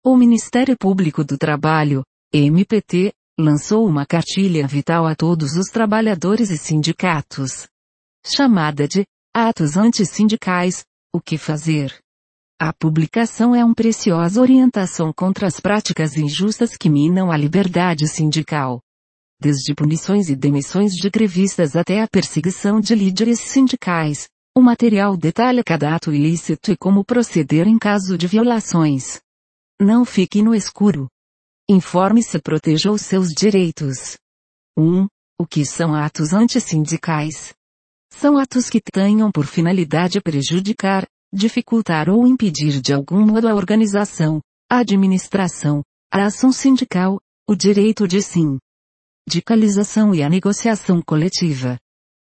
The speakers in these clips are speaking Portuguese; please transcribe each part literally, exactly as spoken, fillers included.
O Ministério Público do Trabalho, M P T, lançou uma cartilha vital a todos os trabalhadores e sindicatos, chamada de Atos Antissindicais, o que fazer? A publicação é uma preciosa orientação contra as práticas injustas que minam a liberdade sindical. Desde punições e demissões de grevistas até a perseguição de líderes sindicais, o material detalha cada ato ilícito e como proceder em caso de violações. Não fique no escuro. Informe-se e proteja os seus direitos. um. O que são atos antissindicais? São atos que tenham por finalidade prejudicar, dificultar ou impedir de algum modo a organização, a administração, a ação sindical, o direito de sindicalização e a negociação coletiva.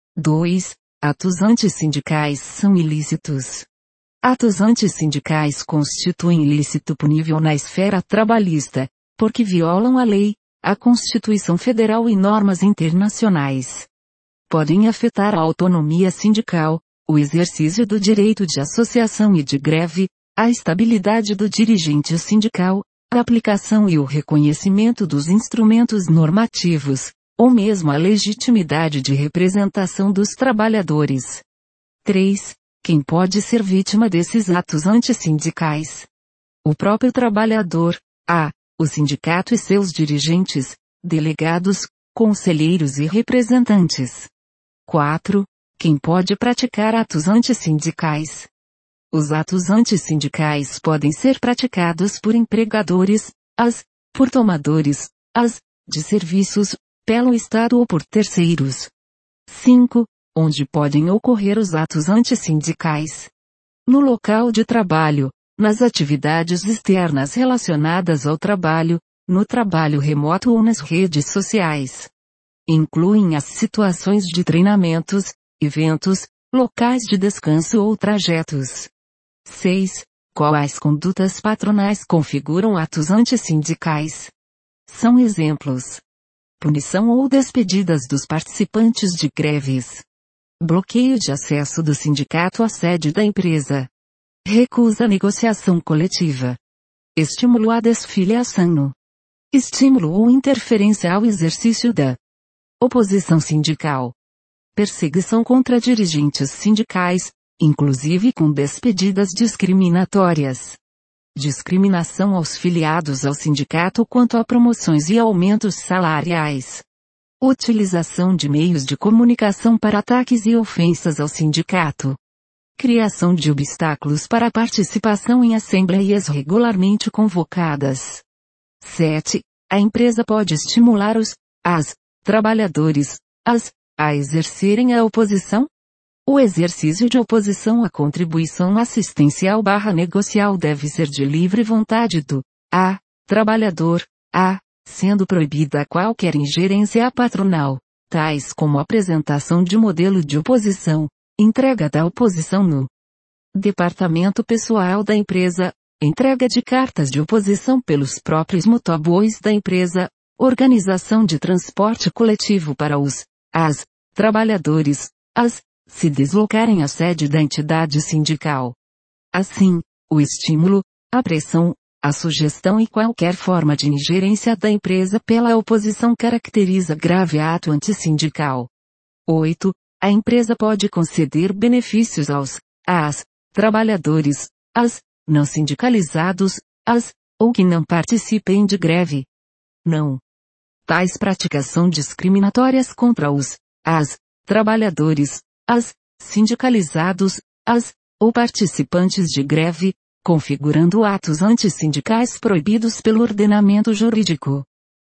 dois. Atos antissindicais são ilícitos. Atos antissindicais constituem ilícito punível na esfera trabalhista, porque violam a lei, a Constituição Federal e normas internacionais. Podem afetar a autonomia sindical, o exercício do direito de associação e de greve, a estabilidade do dirigente sindical, a aplicação e o reconhecimento dos instrumentos normativos, ou mesmo a legitimidade de representação dos trabalhadores. três. Quem pode ser vítima desses atos antissindicais? O próprio trabalhador, a. O sindicato e seus dirigentes, delegados, conselheiros e representantes. quatro. Quem pode praticar atos antissindicais? Os atos antissindicais podem ser praticados por empregadores, as, por tomadores, as, de serviços, pelo Estado ou por terceiros. cinco. Onde podem ocorrer os atos antissindicais? No local de trabalho, nas atividades externas relacionadas ao trabalho, no trabalho remoto ou nas redes sociais. Incluem as situações de treinamentos, eventos, locais de descanso ou trajetos. seis. Quais condutas patronais configuram atos antissindicais? São exemplos: punição ou despedidas dos participantes de greves. Bloqueio de acesso do sindicato à sede da empresa. Recusa à negociação coletiva. Estímulo à desfiliação. Estímulo ou interferência ao exercício da oposição sindical. Perseguição contra dirigentes sindicais, inclusive com despedidas discriminatórias. Discriminação aos filiados ao sindicato quanto a promoções e aumentos salariais. Utilização de meios de comunicação para ataques e ofensas ao sindicato. Criação de obstáculos para a participação em assembleias regularmente convocadas. sete. A empresa pode estimular os, as, trabalhadores, as, a exercerem a oposição? O exercício de oposição à contribuição assistencial barra negocial deve ser de livre vontade do, a, trabalhador, a, sendo proibida qualquer ingerência patronal, tais como apresentação de modelo de oposição, entrega da oposição no departamento pessoal da empresa, entrega de cartas de oposição pelos próprios motoboys da empresa, organização de transporte coletivo para os, as, trabalhadores, as, se deslocarem à sede da entidade sindical. Assim, o estímulo, a pressão, a sugestão e qualquer forma de ingerência da empresa pela oposição caracteriza grave ato antissindical. oito. A empresa pode conceder benefícios aos, às, trabalhadores, as, não sindicalizados, as, ou que não participem de greve. Não. Tais práticas são discriminatórias contra os, as, trabalhadores, as, sindicalizados, as, ou participantes de greve, configurando atos antissindicais proibidos pelo ordenamento jurídico.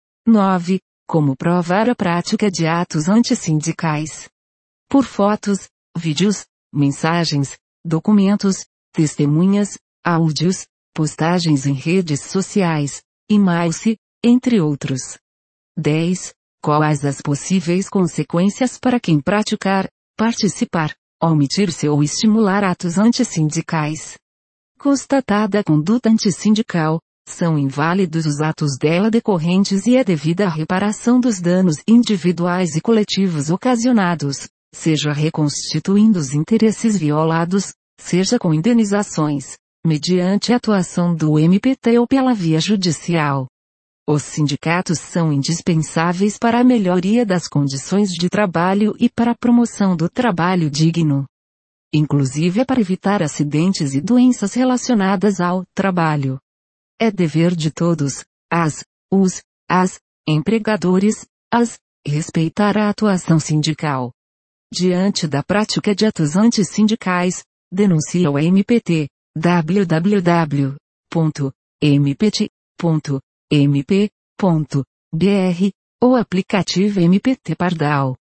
nove. Como provar a prática de atos antissindicais? Por fotos, vídeos, mensagens, documentos, testemunhas, áudios, postagens em redes sociais, e-mails, entre outros. dez. Quais as possíveis consequências para quem praticar, participar, omitir-se ou estimular atos antissindicais? Constatada a conduta antissindical, são inválidos os atos dela decorrentes e é devida a reparação dos danos individuais e coletivos ocasionados, seja reconstituindo os interesses violados, seja com indenizações, mediante a atuação do M P T ou pela via judicial. Os sindicatos são indispensáveis para a melhoria das condições de trabalho e para a promoção do trabalho digno. Inclusive para evitar acidentes e doenças relacionadas ao trabalho. É dever de todos, as, os, as, empregadores, as, respeitar a atuação sindical. Diante da prática de atos antissindicais, denuncia o M P T, w w w ponto m p t ponto m p ponto b r, ou aplicativo M P T Pardal.